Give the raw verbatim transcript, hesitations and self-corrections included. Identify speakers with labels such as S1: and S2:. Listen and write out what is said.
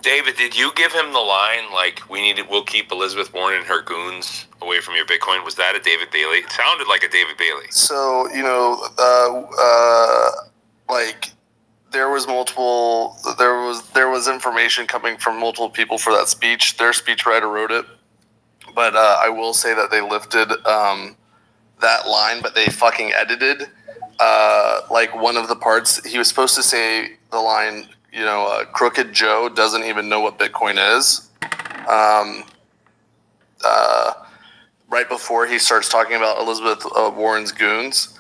S1: David, did you give him the line like we need it? We'll keep Elizabeth Warren and her goons away from your Bitcoin? Was that a David Bailey? It sounded like a David Bailey.
S2: So you know, uh, uh, like there was multiple. There was there was information coming from multiple people for that speech. Their speechwriter wrote it, but uh, I will say that they lifted um, that line, but they fucking edited uh, like one of the parts. He was supposed to say the line, you know, uh, Crooked Joe doesn't even know what Bitcoin is. Um, uh, right before he starts talking about Elizabeth uh, Warren's goons.